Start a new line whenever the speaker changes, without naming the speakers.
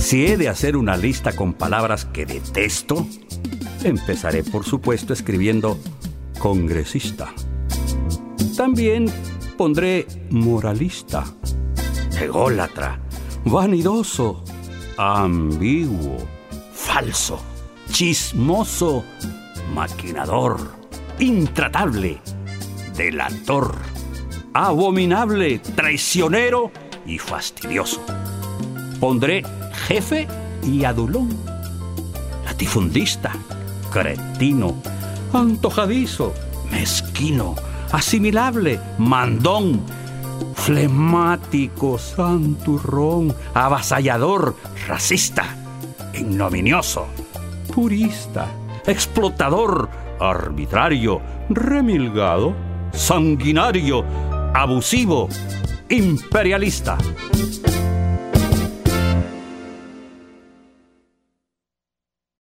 Si he de hacer una lista con palabras que detesto, empezaré, por supuesto, escribiendo congresista. También pondré moralista, ególatra, vanidoso, ambiguo, falso, chismoso, maquinador, intratable, delator, abominable, traicionero y fastidioso. Pondré jefe y adulón, latifundista, cretino, antojadizo, mezquino, asimilable, mandón, flemático, santurrón, avasallador, racista, ignominioso, purista, explotador, arbitrario, remilgado, sanguinario, abusivo, imperialista.